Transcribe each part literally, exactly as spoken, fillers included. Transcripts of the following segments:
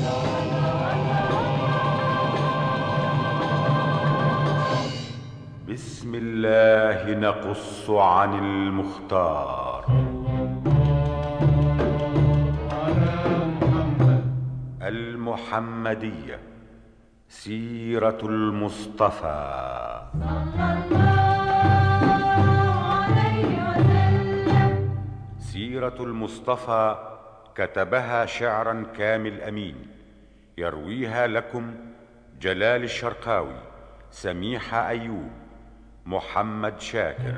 بسم الله نقص عن المختار. المحمدية، سيرة المصطفى صلى الله عليه وسلم. سيرة المصطفى كتبها شعرا كامل أمين، يرويها لكم جلال الشرقاوي، سميحة أيوب، محمد شاكر.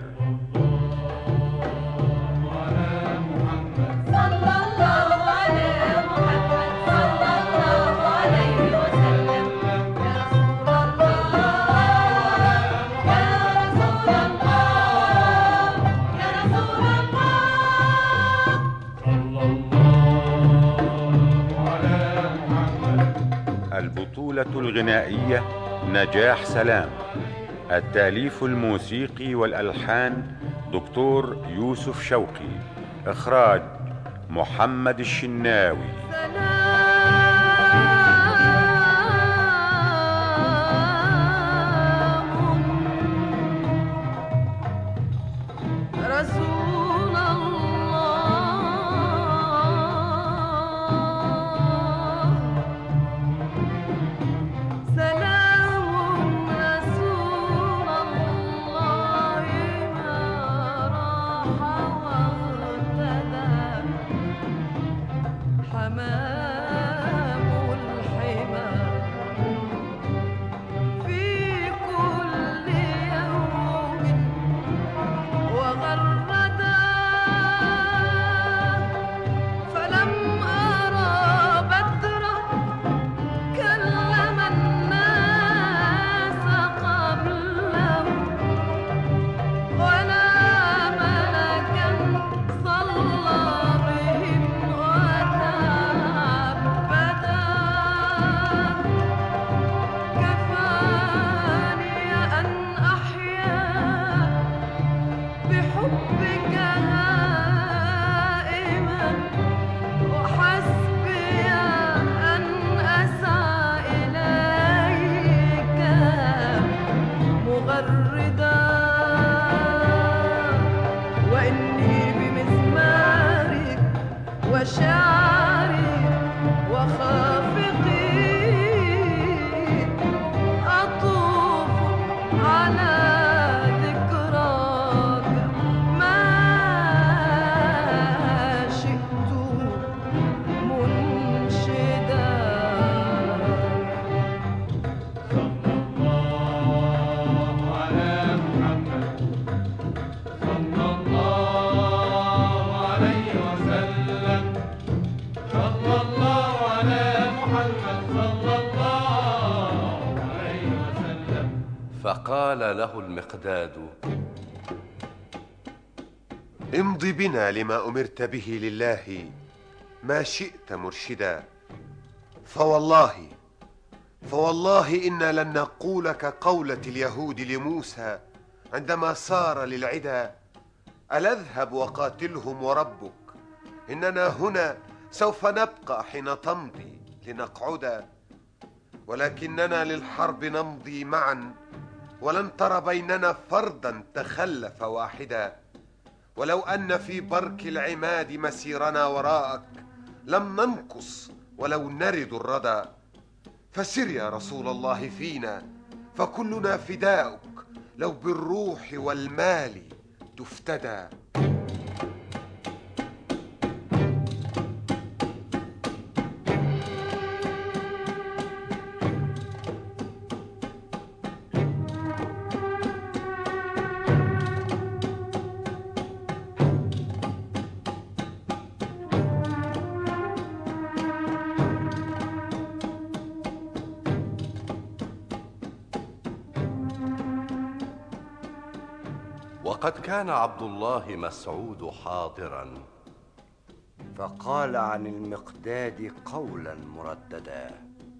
البطولة الغنائية نجاح سلام. التأليف الموسيقي والألحان دكتور يوسف شوقي. إخراج محمد الشناوي. فقال له المقداد: امض بنا لما أمرت به لله ما شئت مرشدا، فوالله فوالله إنا لن نقولك قولة اليهود لموسى عندما سار للعدا: ألا اذهب وقاتلهم وربك، إننا هنا سوف نبقى حين تمضي لنقعدا، ولكننا للحرب نمضي معا، ولن تر بيننا فردا تخلف واحدا، ولو أن في برك العماد مسيرنا وراءك لم ننقص ولو نرد الردى، فسر يا رسول الله فينا فكلنا فداؤك، لو بالروح والمال تفتدى. وقد كان عبد الله مسعود حاضرا، فقال عن المقداد قولا مرددا: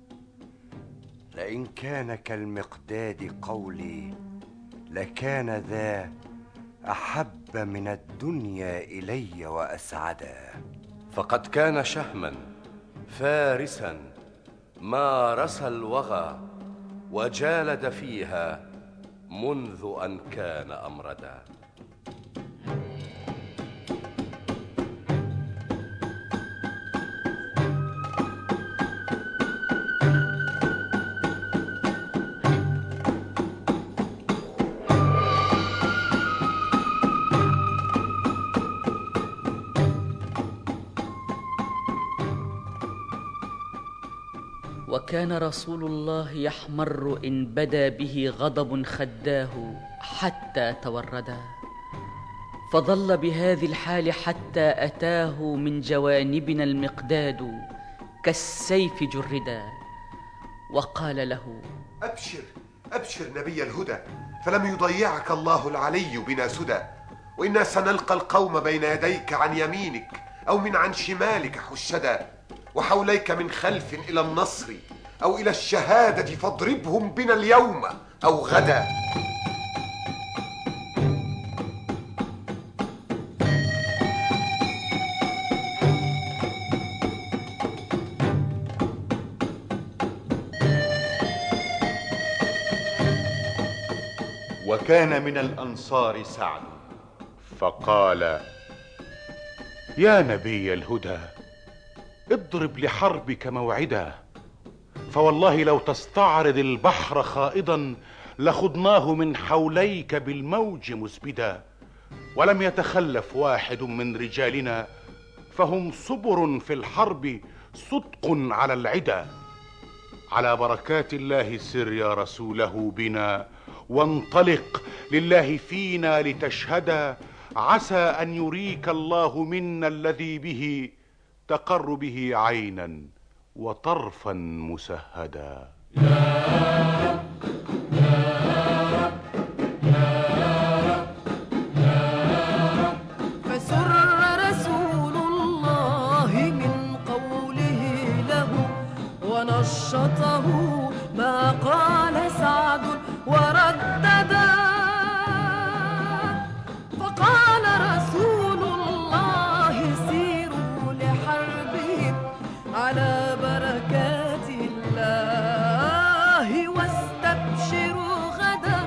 لئن كان كالمقداد قولي لكان ذا أحب من الدنيا إلي وأسعدا. فقد كان شهما فارسا مارس الوغى وجالد فيها منذ أن كان أمردا. وكان رسول الله يحمر إن بدا به غضب خداه حتى توردا، فظل بهذه الحال حتى أتاه من جوانبنا المقداد كالسيف جردا، وقال له: أبشر أبشر نبي الهدى، فلم يضيعك الله العلي بنا سدى، وإنا سنلقى القوم بين يديك عن يمينك أو من عن شمالك حشدا، وحوليك من خلف إلى النصر أو إلى الشهادة، فاضربهم بنا اليوم أو غدا. وكان من الأنصار سعد فقال: يا نبي الهدى، اضرب لحربك موعدا، فوالله لو تستعرض البحر خائضا لخضناه من حوليك بالموج مسبدا، ولم يتخلف واحد من رجالنا، فهم صبر في الحرب صدق على العدا. على بركات الله سر يا رسوله بنا، وانطلق لله فينا لتشهدا، عسى أن يريك الله منا الذي به تقر به عينا وطرفا مسهدا. يا يا يا فسر رسول الله من قوله له، ونشطه ما قال سعد ورددا، فقال رسول الله: سيروا لحربهم على بركات الله واستبشروا غدا.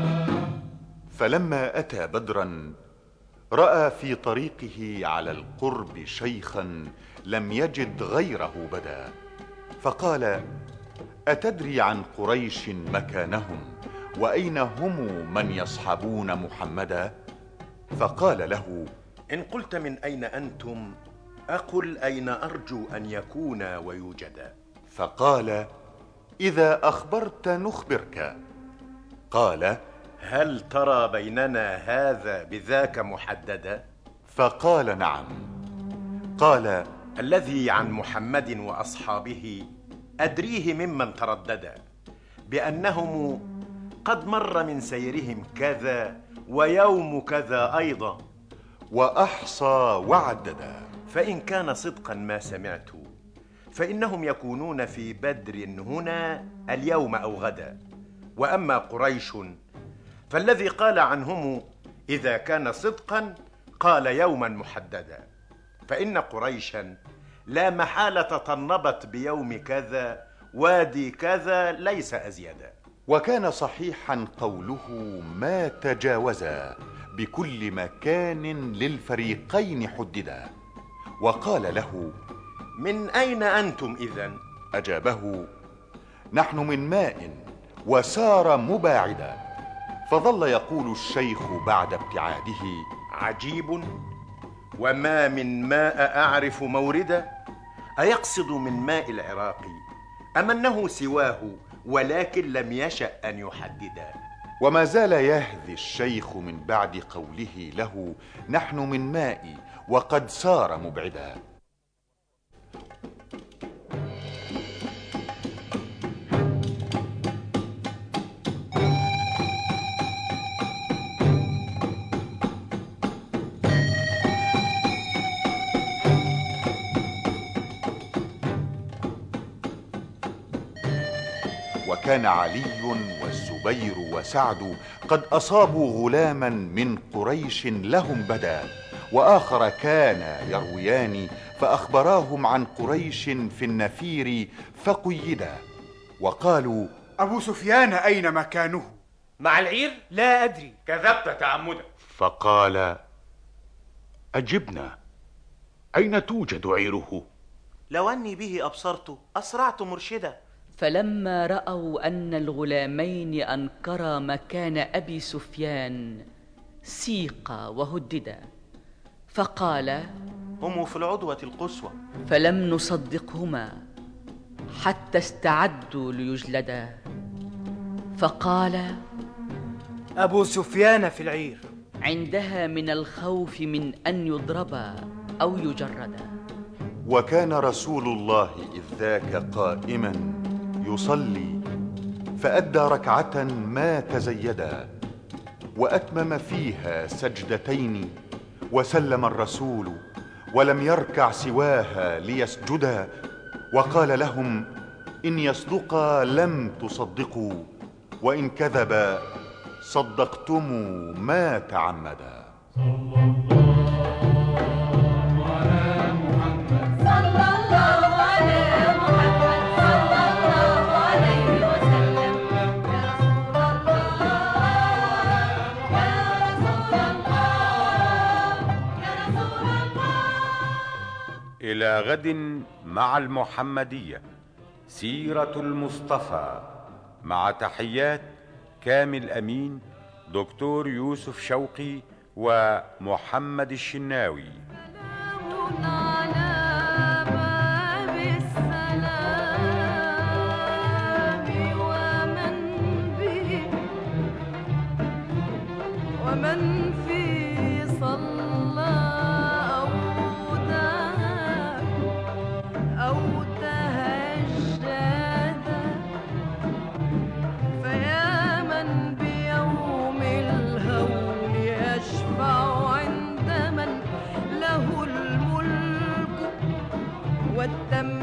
فلما أتى بدرا رأى في طريقه على القرب شيخا لم يجد غيره بدا، فقال: أتدري عن قريش مكانهم وأين هم من يصحبون محمدا؟ فقال له: إن قلت من أين أنتم أقل أين أرجو أن يكونا ويوجدا. فقال: إذا أخبرت نخبرك. قال: هل ترى بيننا هذا بذاك محددا؟ فقال: نعم. قال: الذي عن محمد وأصحابه أدريه ممن ترددا، بأنهم قد مر من سيرهم كذا ويوم كذا أيضا، وأحصى وعددا. فإن كان صدقا ما سمعت فإنهم يكونون في بدر هنا اليوم أو غدا، وأما قريش فالذي قال عنهم إذا كان صدقا قال يوما محددا، فإن قريشا لا محالة طنبت بيوم كذا وادي كذا ليس أزيدا. وكان صحيحا قوله ما تجاوزا، بكل مكان للفريقين حددا. وقال له: من أين أنتم إذن؟ أجابه: نحن من ماء، وسار مباعدا. فظل يقول الشيخ بعد ابتعاده: عجيب، وما من ماء أعرف موردا، أيقصد من ماء العراق أم أنه سواه ولكن لم يشأ أن يحددا. وما زال يهذي الشيخ من بعد قوله له نحن من ماء وقد سار مبعدا. وكان علي والزبير وسعد قد أصابوا غلاما من قريش لهم بدا، وآخر كان يرويان فأخبراهم عن قريش في النفير فقيدا، وقالوا: أبو سفيان أين مكانه؟ مع العير؟ لا أدري. كذبت تعمدا. فقال: أجبنا، أين توجد عيره؟ لو أني به أبصرت أسرعت مرشدا. فلما رأوا أن الغلامين أنكرا مكان أبي سفيان سيقا وهددا، فقال: هم في العدوة القصوى. فلم نصدقهما حتى استعدوا ليجلدا، فقال: أبو سفيان في العير. عندها من الخوف من أن يضربا أو يجردا. وكان رسول الله إذ ذاك قائما يصلي، فأدى ركعة ما تزيدا، وأتمم فيها سجدتين، وسلم الرسول ولم يركع سواها ليسجدا، وقال لهم: إن يصدقا لم تصدقوا، وإن كذبا صدقتم ما تعمدا. إلى غد مع المحمدية، سيرة المصطفى، مع تحيات كامل أمين، دكتور يوسف شوقي، ومحمد الشناوي. ومن في صلى أو دعا أو تهجد، فيا من بيوم الهول يشفع عند من له الملك والتمجيد.